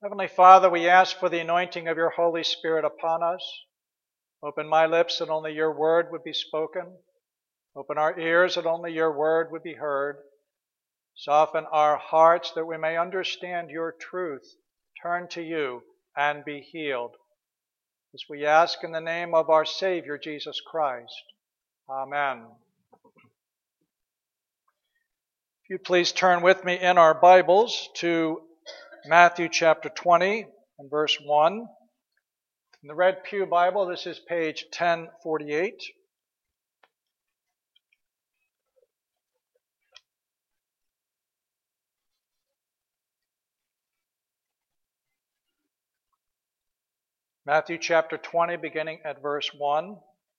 Heavenly Father, we ask for the anointing of your Holy Spirit upon us. Open my lips that only your word would be spoken. Open our ears that only your word would be heard. Soften our hearts that we may understand your truth, turn to you, and be healed. This we ask in the name of our Savior, Jesus Christ. Amen. If you please turn with me in our Bibles to Matthew chapter 20 and verse 1. In the Red Pew Bible, this is page 1048. Matthew chapter 20, beginning at verse 1.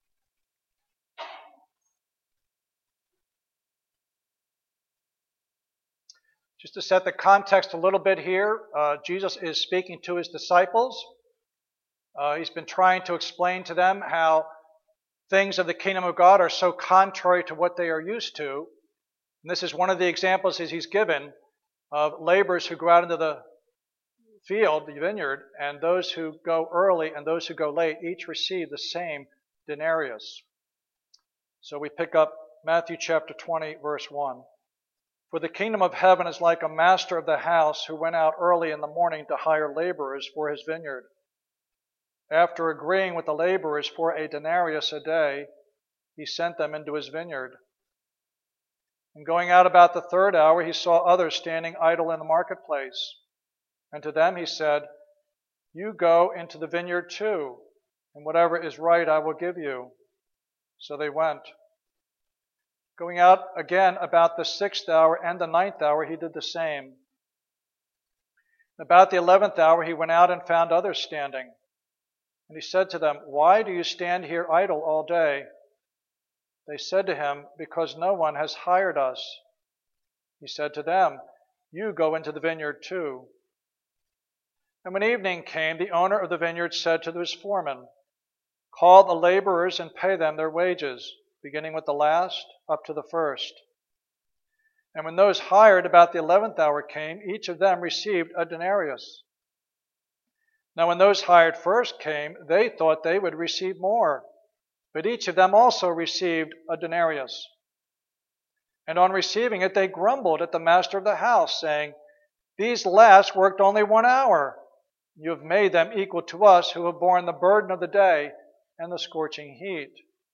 Just to set the context a little bit here, Jesus is speaking to his disciples. He's been trying to explain to them how things of the kingdom of God are so contrary to what they are used to. And this is one of the examples he's given of laborers who go out into the field, the vineyard, and those who go early and those who go late each receive the same denarius. So we pick up Matthew chapter 20, verse 1. For the kingdom of heaven is like a master of the house who went out early in the morning to hire laborers for his vineyard. After agreeing with the laborers for a denarius a day, he sent them into his vineyard. And going out about the third hour, he saw others standing idle in the marketplace. And to them he said, You go into the vineyard too, and whatever is right I will give you. So they went. Going out again about the 6th hour and the 9th hour, he did the same. About the 11th hour, he went out and found others standing. And he said to them, Why do you stand here idle all day? They said to him, Because no one has hired us. He said to them, You go into the vineyard too. And when evening came, the owner of the vineyard said to his foreman, Call the laborers and pay them their wages, beginning with the last up to the first. And when those hired about the 11th hour came, each of them received a denarius. Now when those hired first came, they thought they would receive more, but each of them also received a denarius. And on receiving it, they grumbled at the master of the house, saying, These last worked only 1 hour. You have made them equal to us who have borne the burden of the day and the scorching heat.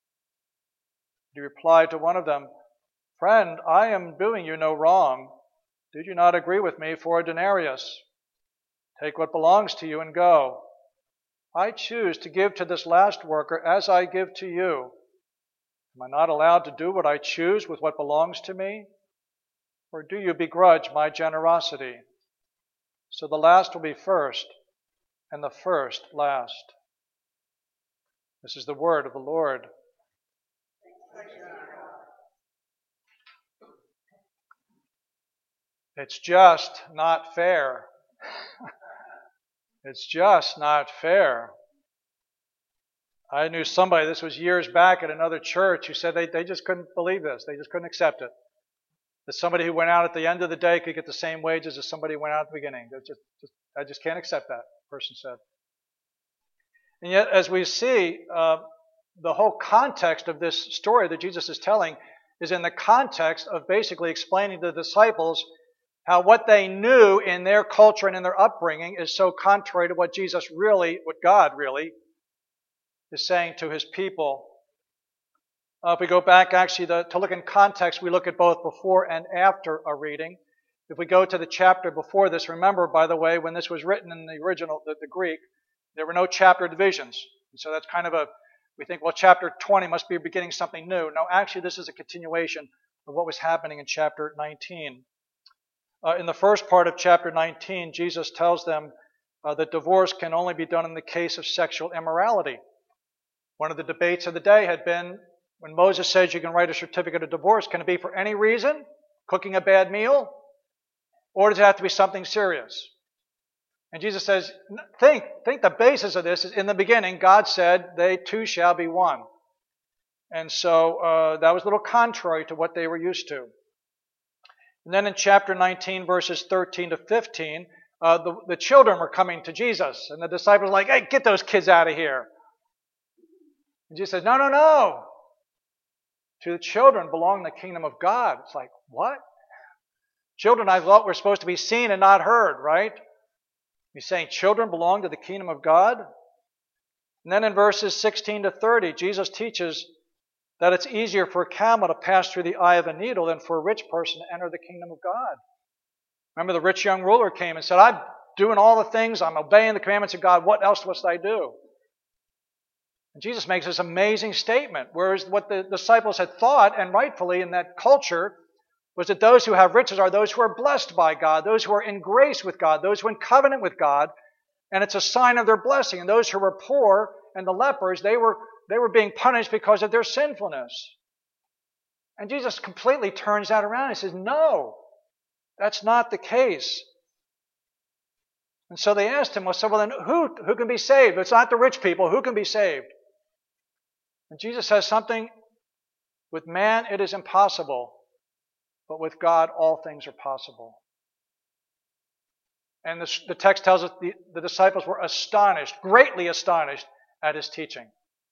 He replied to one of them, Friend, I am doing you no wrong. Did you not agree with me for a denarius? Take what belongs to you and go. I choose to give to this last worker as I give to you. Am I not allowed to do what I choose with what belongs to me? Or do you begrudge my generosity? So the last will be first, and the first last. This is the word of the Lord. It's just not fair. It's just not fair. I knew somebody, this was years back at another church, who said they just couldn't believe this. They just couldn't accept it. That somebody who went out at the end of the day could get the same wages as somebody who went out at the beginning. I just can't accept that, the person said. And yet, as we see, the whole context of this story that Jesus is telling is in the context of basically explaining to the disciples how what they knew in their culture and in their upbringing is so contrary to what God really is saying to his people. If we go back actually to look in context, we look at both before and after a reading. If we go to the chapter before this, remember, by the way, when this was written in the original, the Greek, there were no chapter divisions. And so that's kind of we think, well, chapter 20 must be beginning something new. No, actually, this is a continuation of what was happening in chapter 19. In the first part of chapter 19, Jesus tells them that divorce can only be done in the case of sexual immorality. One of the debates of the day had been, when Moses says you can write a certificate of divorce, can it be for any reason? Cooking a bad meal? Or does it have to be something serious? And Jesus says, think the basis of this is in the beginning, God said, they two shall be one. And so that was a little contrary to what they were used to. And then in chapter 19, verses 13 to 15, the children were coming to Jesus, and the disciples were like, "Hey, get those kids out of here." And Jesus said, "No, no, no. To the children belong the kingdom of God." It's like, what? Children, I thought, were supposed to be seen and not heard, right? He's saying children belong to the kingdom of God. And then in verses 16 to 30, Jesus teaches that it's easier for a camel to pass through the eye of a needle than for a rich person to enter the kingdom of God. Remember, the rich young ruler came and said, "I'm doing all the things, I'm obeying the commandments of God, what else must I do?" And Jesus makes this amazing statement, whereas what the disciples had thought, and rightfully in that culture, was that those who have riches are those who are blessed by God, those who are in grace with God, those who are in covenant with God, and it's a sign of their blessing. And those who were poor and the lepers, they were being punished because of their sinfulness. And Jesus completely turns that around. He says, no, that's not the case. And so they asked him, well, then who can be saved? It's not the rich people. Who can be saved? And Jesus says something, with man it is impossible, but with God all things are possible. And the text tells us the disciples were astonished, greatly astonished at his teaching.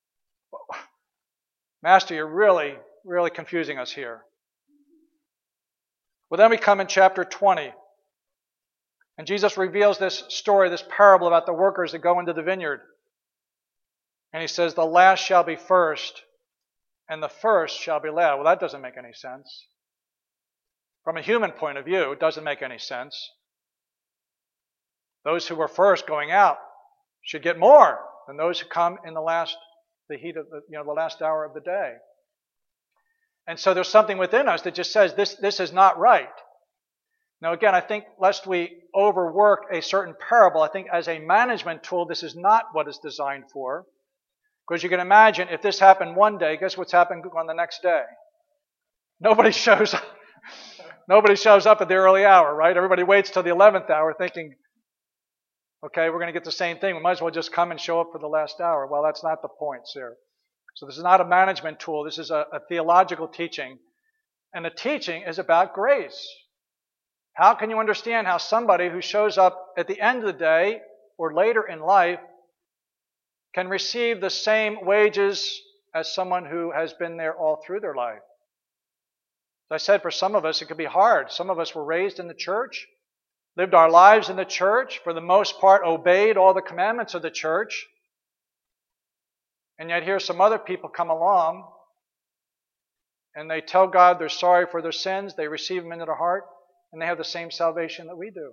Master, you're really, really confusing us here. Well, then we come in chapter 20. And Jesus reveals this story, this parable about the workers that go into the vineyard. And he says, the last shall be first, and the first shall be last. Well, that doesn't make any sense. From a human point of view, it doesn't make any sense. Those who were first going out should get more than those who come in the heat of the last hour of the day. And so there's something within us that just says this is not right. Now again, I think lest we overwork a certain parable, I think as a management tool, this is not what it's designed for. Because you can imagine if this happened one day, guess what's happened on the next day? Nobody shows up. Nobody shows up at the early hour, right? Everybody waits till the 11th hour thinking, okay, we're going to get the same thing. We might as well just come and show up for the last hour. Well, that's not the point, sir. So this is not a management tool. This is a theological teaching. And the teaching is about grace. How can you understand how somebody who shows up at the end of the day or later in life can receive the same wages as someone who has been there all through their life? As I said, for some of us, it could be hard. Some of us were raised in the church, lived our lives in the church, for the most part obeyed all the commandments of the church. And yet here some other people come along and they tell God they're sorry for their sins, they receive them into their heart, and they have the same salvation that we do.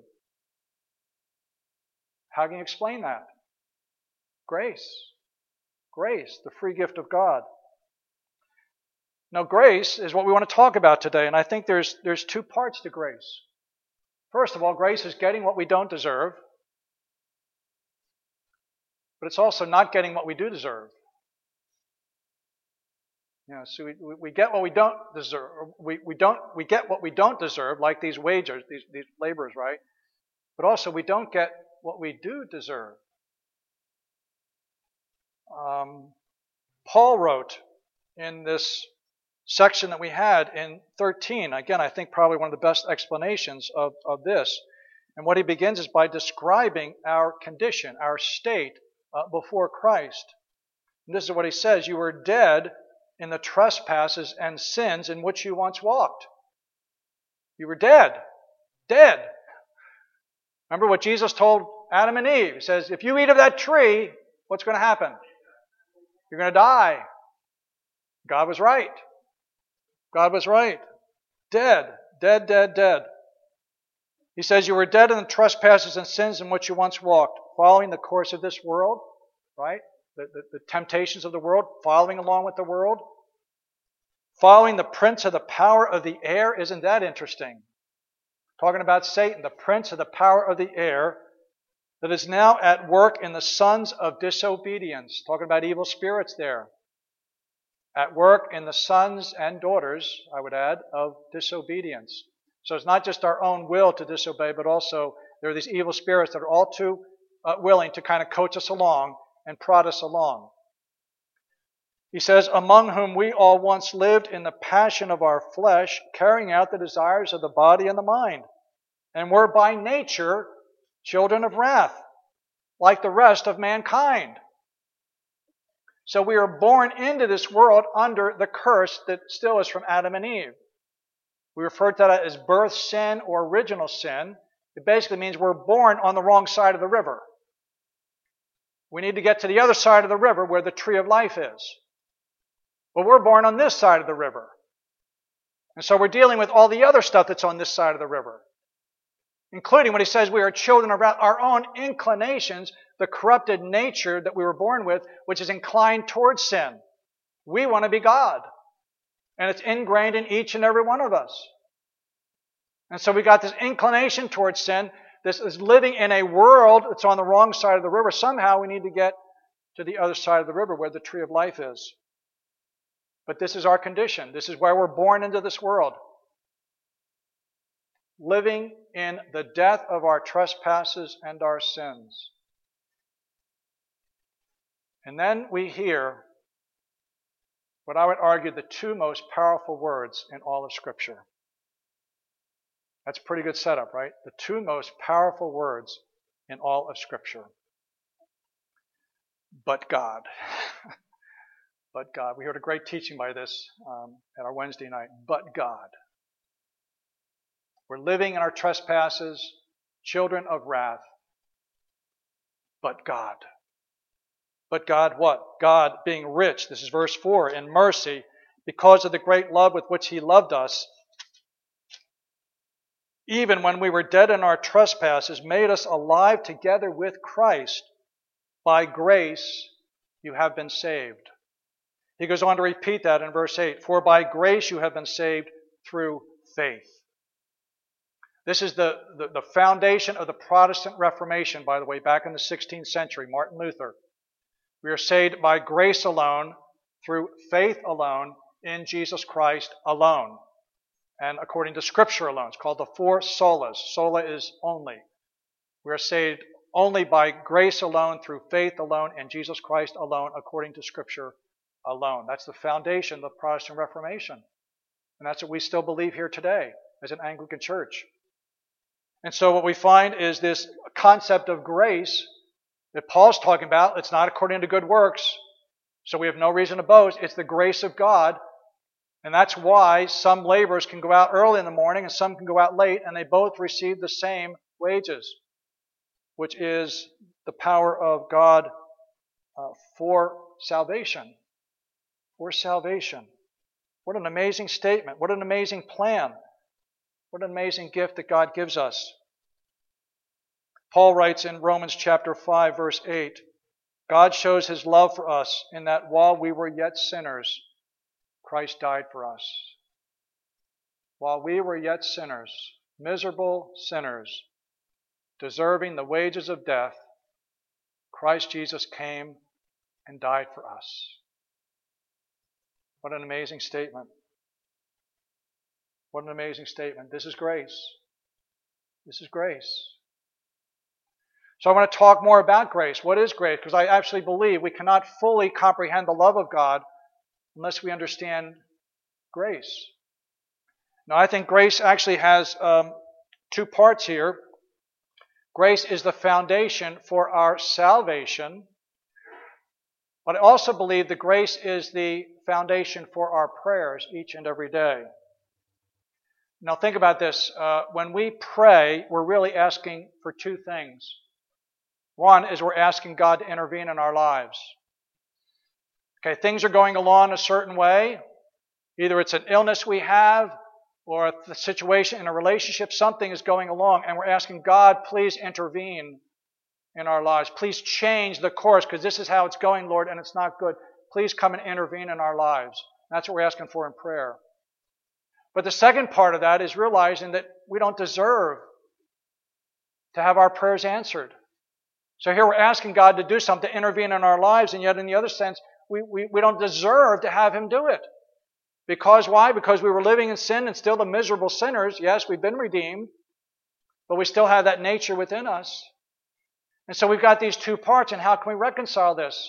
How can you explain that? Grace. Grace, the free gift of God. Now, grace is what we want to talk about today, and I think there's two parts to grace. First of all, grace is getting what we don't deserve, but it's also not getting what we do deserve. So we get what we don't deserve. We get what we don't deserve, like these wagers, these laborers, right? But also we don't get what we do deserve. Paul wrote in this section that we had in 13, again, I think probably one of the best explanations of this. And what he begins is by describing our condition, our state before Christ. And this is what he says: you were dead in the trespasses and sins in which you once walked. You were dead. Dead. Remember what Jesus told Adam and Eve? He says, if you eat of that tree, what's going to happen? You're going to die. God was right. God was right. Dead. Dead, dead, dead. He says you were dead in the trespasses and sins in which you once walked, following the course of this world, right? The temptations of the world, following along with the world. Following the prince of the power of the air. Isn't that interesting? Talking about Satan, the prince of the power of the air, that is now at work in the sons of disobedience. Talking about evil spirits there. At work in the sons and daughters, I would add, of disobedience. So it's not just our own will to disobey, but also there are these evil spirits that are all too willing to kind of coach us along and prod us along. He says, among whom we all once lived in the passion of our flesh, carrying out the desires of the body and the mind, and were by nature children of wrath, like the rest of mankind. So we are born into this world under the curse that still is from Adam and Eve. We refer to that as birth sin or original sin. It basically means we're born on the wrong side of the river. We need to get to the other side of the river where the tree of life is. But we're born on this side of the river. And so we're dealing with all the other stuff that's on this side of the river, including when he says we are children of wrath, our own inclinations, the corrupted nature that we were born with, which is inclined towards sin. We want to be God. And it's ingrained in each and every one of us. And so we got this inclination towards sin. This is living in a world that's on the wrong side of the river. Somehow we need to get to the other side of the river where the tree of life is. But this is our condition. This is why we're born into this world. Living in the death of our trespasses and our sins. And then we hear what I would argue the two most powerful words in all of Scripture. That's a pretty good setup, right? The two most powerful words in all of Scripture. But God. But God. We heard a great teaching by this at our Wednesday night. But God. We're living in our trespasses, children of wrath. But God. But God what? God being rich, this is verse 4, in mercy, because of the great love with which He loved us, even when we were dead in our trespasses, made us alive together with Christ. By grace you have been saved. He goes on to repeat that in verse 8. For by grace you have been saved through faith. This is the foundation of the Protestant Reformation, by the way, back in the 16th century, Martin Luther. We are saved by grace alone, through faith alone, in Jesus Christ alone. And according to Scripture alone. It's called the four solas. Sola is only. We are saved only by grace alone, through faith alone, in Jesus Christ alone, according to Scripture alone. That's the foundation of the Protestant Reformation. And that's what we still believe here today as an Anglican church. And so what we find is this concept of grace that Paul's talking about. It's not according to good works, so we have no reason to boast. It's the grace of God. And that's why some laborers can go out early in the morning and some can go out late, and they both receive the same wages, which is the power of God for salvation. For salvation. What an amazing statement. What an amazing plan. What an amazing gift that God gives us. Paul writes in Romans chapter 5, verse 8, God shows His love for us in that while we were yet sinners, Christ died for us. While we were yet sinners, miserable sinners, deserving the wages of death, Christ Jesus came and died for us. What an amazing statement. What an amazing statement. This is grace. This is grace. So I want to talk more about grace. What is grace? Because I actually believe we cannot fully comprehend the love of God unless we understand grace. Now, I think grace actually has two parts here. Grace is the foundation for our salvation. But I also believe that grace is the foundation for our prayers each and every day. Now think about this. When we pray, we're really asking for two things. One is we're asking God to intervene in our lives. Okay, things are going along a certain way. Either it's an illness we have, or a situation in a relationship, something is going along, and we're asking God, please intervene in our lives. Please change the course, because this is how it's going, Lord, and it's not good. Please come and intervene in our lives. That's what we're asking for in prayer. But the second part of that is realizing that we don't deserve to have our prayers answered. So here we're asking God to do something, to intervene in our lives, and yet in the other sense, we don't deserve to have Him do it. Because why? Because we were living in sin and still the miserable sinners. Yes, we've been redeemed, but we still have that nature within us. And so we've got these two parts, and how can we reconcile this?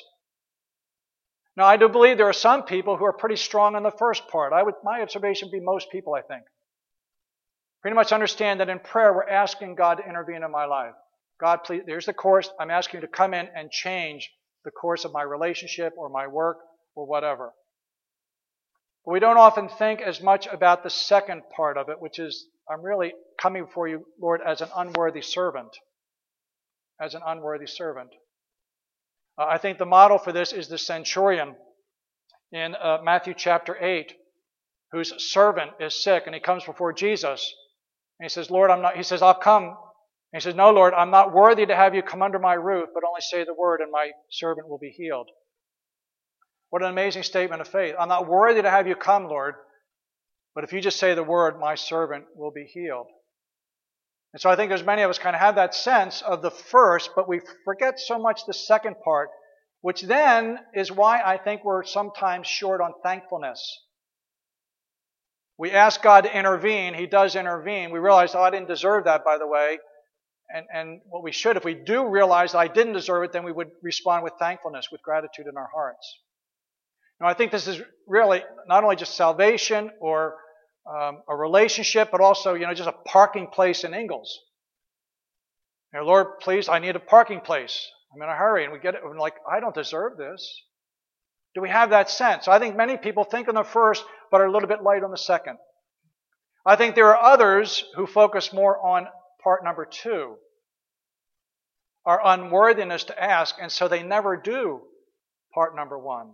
Now, I do believe there are some people who are pretty strong on the first part. My observation would be most people, I think. Pretty much understand that in prayer we're asking God to intervene in my life. God, please, there's the course. I'm asking you to come in and change the course of my relationship or my work or whatever. But we don't often think as much about the second part of it, which is, I'm really coming before you, Lord, as an unworthy servant. As an unworthy servant. I think the model for this is the centurion in Matthew chapter 8, whose servant is sick, and he comes before Jesus. And he says, Lord, he says, I'll come. And he says, no, Lord, I'm not worthy to have you come under my roof, but only say the word and my servant will be healed. What an amazing statement of faith. I'm not worthy to have you come, Lord, but if you just say the word, my servant will be healed. And so I think there's many of us kind of have that sense of the first, but we forget so much the second part, which then is why I think we're sometimes short on thankfulness. We ask God to intervene. He does intervene. We realize, I didn't deserve that, by the way. And what we should, if we do realize that I didn't deserve it, then we would respond with thankfulness, with gratitude in our hearts. Now, I think this is really not only just salvation or a relationship, but also, just a parking place in Ingalls. Lord, please, I need a parking place. I'm in a hurry. And we get it. We're like, I don't deserve this. Do we have that sense? I think many people think on the first, but are a little bit light on the second. I think there are others who focus more on part number 2, our unworthiness to ask, and so they never do part number 1.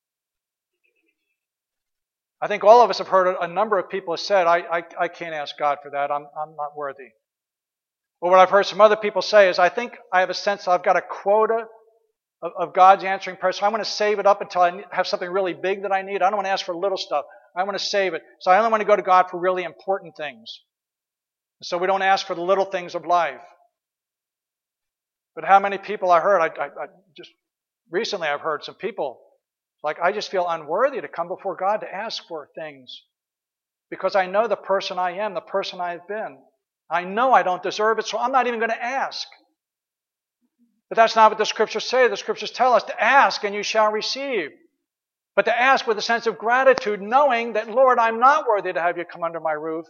I think all of us have heard a number of people have said, I can't ask God for that. I'm not worthy. Or what I've heard some other people say is, I think I have a sense I've got a quota of God's answering prayer, so I want to save it up until I have something really big that I need. I don't want to ask for little stuff. I want to save it. So I only want to go to God for really important things. So we don't ask for the little things of life. But how many people I heard, I just recently I've heard some people, like, I just feel unworthy to come before God to ask for things because I know the person I am, the person I've been. I know I don't deserve it, so I'm not even going to ask. But that's not what the Scriptures say. The Scriptures tell us to ask and you shall receive. But to ask with a sense of gratitude, knowing that, Lord, I'm not worthy to have you come under my roof,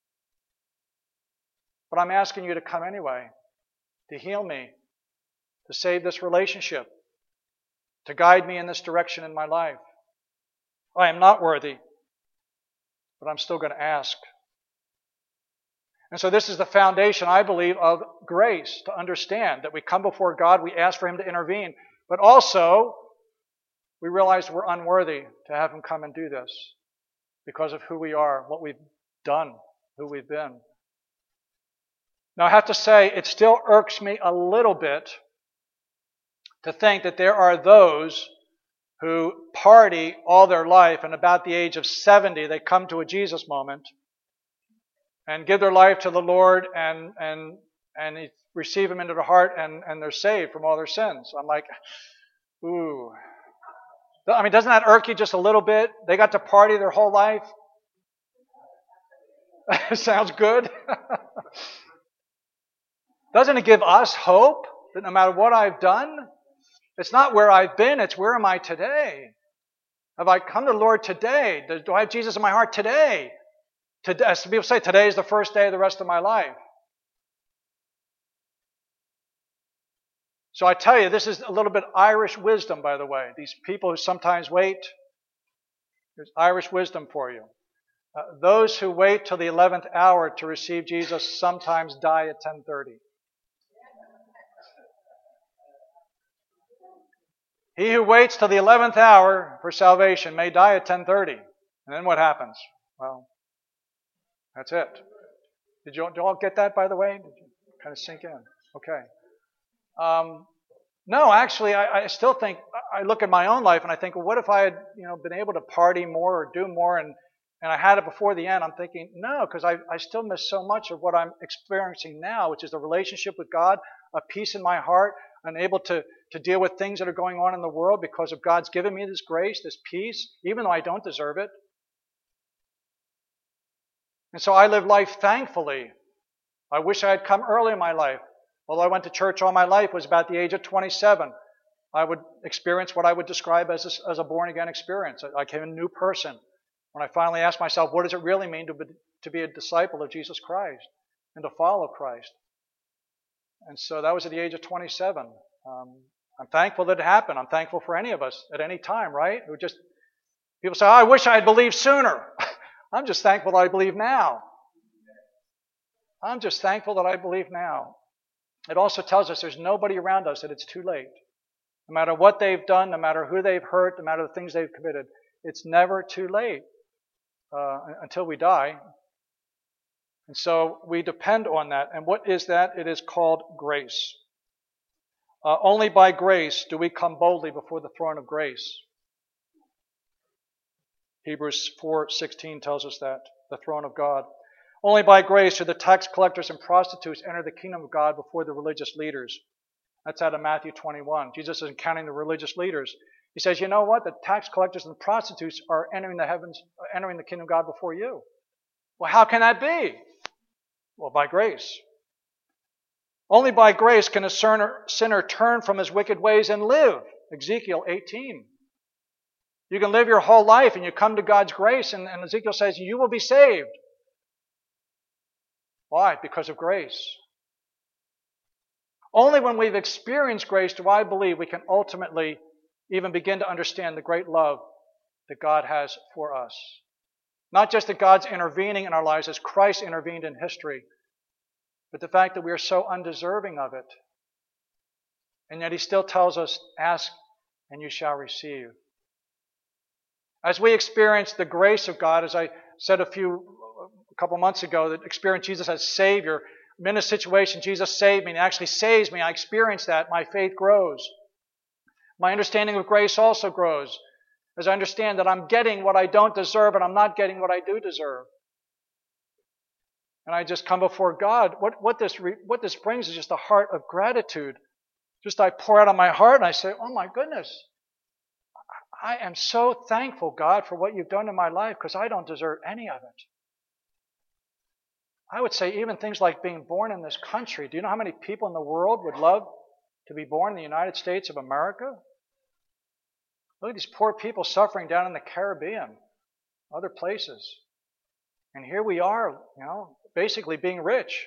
but I'm asking you to come anyway, to heal me, to save this relationship, to guide me in this direction in my life. I am not worthy, but I'm still going to ask. And so this is the foundation, I believe, of grace, to understand that we come before God, we ask for Him to intervene, but also we realize we're unworthy to have Him come and do this because of who we are, what we've done, who we've been. Now I have to say, it still irks me a little bit to think that there are those who party all their life and about the age of 70 they come to a Jesus moment and give their life to the Lord and receive Him into their heart and they're saved from all their sins. I'm like, ooh. I mean, doesn't that irk you just a little bit? They got to party their whole life. Sounds good. Doesn't it give us hope that no matter what I've done, it's not where I've been, it's where am I today? Have I come to the Lord today? Do I have Jesus in my heart today? As people say, today is the first day of the rest of my life. So I tell you, this is a little bit Irish wisdom, by the way. These people who sometimes wait, there's Irish wisdom for you. Those who wait till the 11th hour to receive Jesus sometimes die at 10:30. He who waits till the 11th hour for salvation may die at 10:30. And then what happens? Well, that's it. Did you all get that, by the way? Did you kind of sink in? Okay. No, actually, I still think, I look at my own life and I think, well, what if I had been able to party more or do more and I had it before the end? I'm thinking, no, because I still miss so much of what I'm experiencing now, which is the relationship with God, a peace in my heart, and able to deal with things that are going on in the world because of God's given me this grace, this peace, even though I don't deserve it. And so I live life thankfully. I wish I had come early in my life. Although I went to church all my life, it was about the age of 27. I would experience what I would describe as a born-again experience. I became a new person when I finally asked myself, what does it really mean to be a disciple of Jesus Christ and to follow Christ? And so that was at the age of 27. I'm thankful that it happened. I'm thankful for any of us at any time, right? People say, oh, I wish I had believed sooner. I'm just thankful that I believe now. I'm just thankful that I believe now. It also tells us there's nobody around us that it's too late. No matter what they've done, no matter who they've hurt, no matter the things they've committed, it's never too late until we die. And so we depend on that. And what is that? It is called grace. Only by grace do we come boldly before the throne of grace. Hebrews 4:16 tells us that, the throne of God. Only by grace do the tax collectors and prostitutes enter the kingdom of God before the religious leaders. That's out of Matthew 21. Jesus is counting the religious leaders. He says, you know what? The tax collectors and prostitutes are entering the kingdom of God before you. Well, how can that be? Well, by grace. Only by grace can a sinner turn from his wicked ways and live. Ezekiel 18. You can live your whole life and you come to God's grace, and Ezekiel says you will be saved. Why? Because of grace. Only when we've experienced grace do I believe we can ultimately even begin to understand the great love that God has for us. Not just that God's intervening in our lives as Christ intervened in history, but the fact that we are so undeserving of it. And yet He still tells us, ask and you shall receive. As we experience the grace of God, as I said a couple months ago, that experience Jesus as Savior, I'm in a situation, Jesus saved me, and He actually saves me. I experience that. My faith grows. My understanding of grace also grows as I understand that I'm getting what I don't deserve and I'm not getting what I do deserve. And I just come before God. What this brings is just a heart of gratitude. Just I pour out on my heart and I say, oh my goodness, I am so thankful, God, for what you've done in my life because I don't deserve any of it. I would say even things like being born in this country. Do you know how many people in the world would love to be born in the United States of America? Look at these poor people suffering down in the Caribbean, other places. And here we are, basically being rich.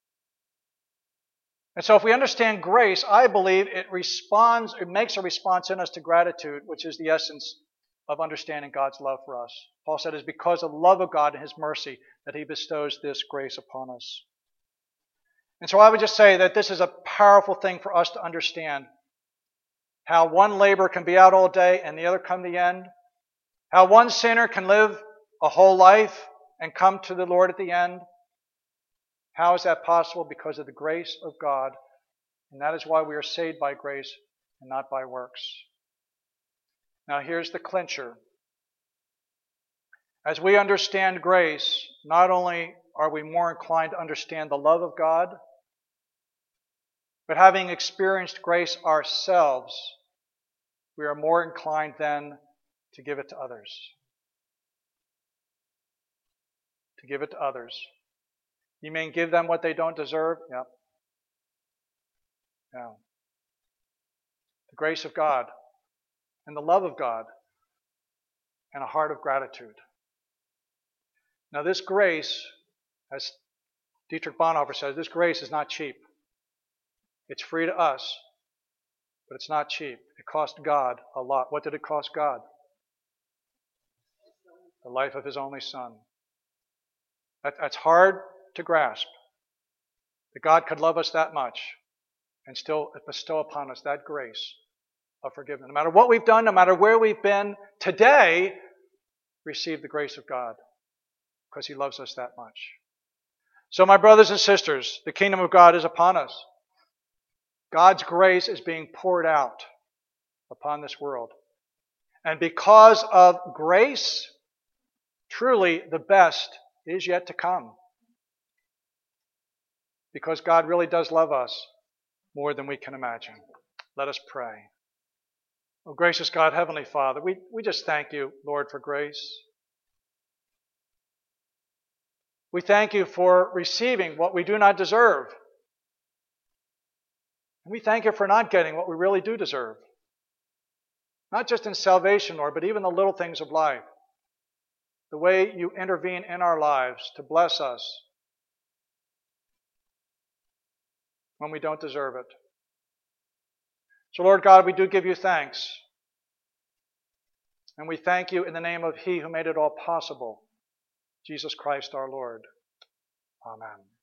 And so if we understand grace, I believe it makes a response in us to gratitude, which is the essence of understanding God's love for us. Paul said it's because of the love of God and His mercy that He bestows this grace upon us. And so I would just say that this is a powerful thing for us to understand. How one laborer can be out all day and the other come to the end. How one sinner can live a whole life and come to the Lord at the end. How is that possible? Because of the grace of God. And that is why we are saved by grace and not by works. Now here's the clincher. As we understand grace, not only are we more inclined to understand the love of God, but having experienced grace ourselves, we are more inclined then to give it to others. To give it to others. You mean give them what they don't deserve? Yep. No. The grace of God and the love of God and a heart of gratitude. Now this grace, as Dietrich Bonhoeffer says, this grace is not cheap. It's free to us, but it's not cheap. It cost God a lot. What did it cost God? The life of His only Son. That's hard to grasp. That God could love us that much and still bestow upon us that grace of forgiveness. No matter what we've done, no matter where we've been, today, receive the grace of God because He loves us that much. So my brothers and sisters, the kingdom of God is upon us. God's grace is being poured out upon this world. And because of grace, truly the best is yet to come. Because God really does love us more than we can imagine. Let us pray. Oh, gracious God, Heavenly Father, we just thank you, Lord, for grace. We thank you for receiving what we do not deserve. And we thank you for not getting what we really do deserve. Not just in salvation, Lord, but even the little things of life. The way you intervene in our lives to bless us. when we don't deserve it. So, Lord God, we do give you thanks. And we thank you in the name of He who made it all possible, Jesus Christ our Lord. Amen.